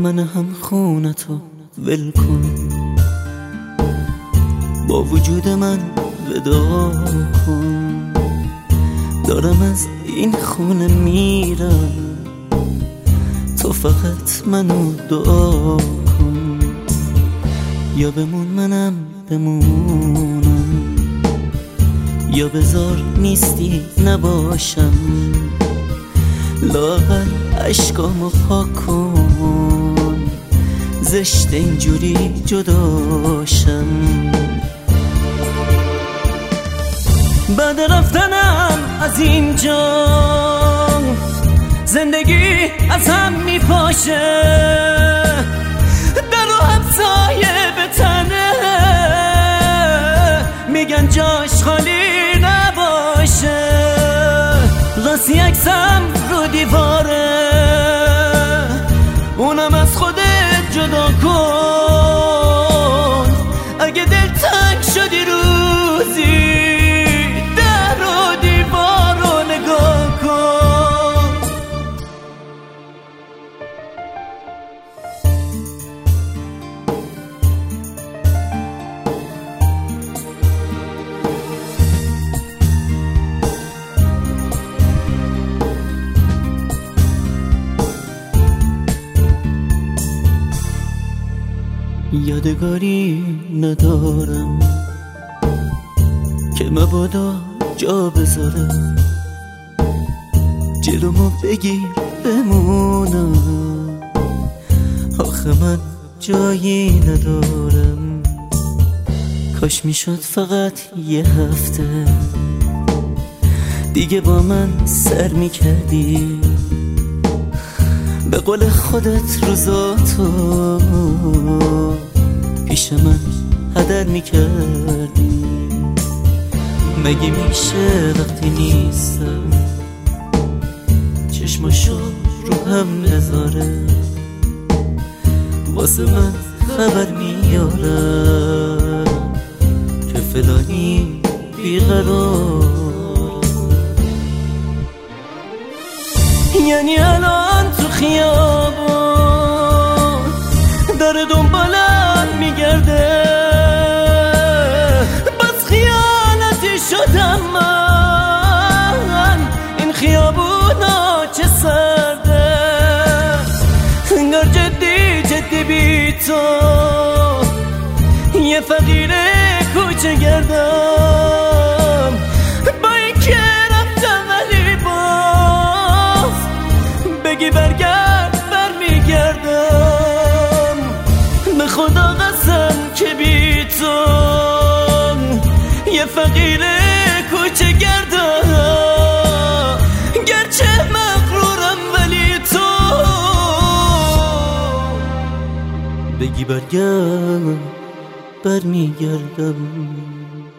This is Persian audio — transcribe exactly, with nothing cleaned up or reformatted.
من هم خونتو ول کن، با وجود من ودا کن. دارم از این خونه میرم، تو فقط منو دعا کن. یا بمون منم بمونم، یا بذار نیستی نباشم. لااقل عشقامو پاک کن، زشت اینجوری جداشم. بعد رفتنم از اینجا زندگی از هم میپاشه، در و همسایه به تنه میگن جاش خالی نباشه. راستی عکسم رو دیواره، اونم از خودت جدا کن. اگه دل تنگ شدی روزی، در و دیوار رو نگاه کن. یادگاری ندارم که مبادا جا بذاره، جلومو بگیر بمونم. آخه من جایی ندارم، کاش میشد فقط یه هفته دیگه با من سر میکردی. به قول خودت روزاتو پیش من هدر میکردی. مگه میشه وقتی نیستم چشماشو رو هم بذاره، واسه من خبر میاره که فلانی بیقرار. یعنی الان تو خیابون داره دنبالم میگرده، بس خیانتی شدم من. این خیابونا چه سرده، انگار جدی جدی بی تو یه فقیر کوچه گردم. با این که رفتم ولی باز بگی برگرد برمیگردم. به خدا قسم که بی تو یه فقیر کوچه گردم. گرچه مغرورم ولی تو بگی برگرد برمیگردم.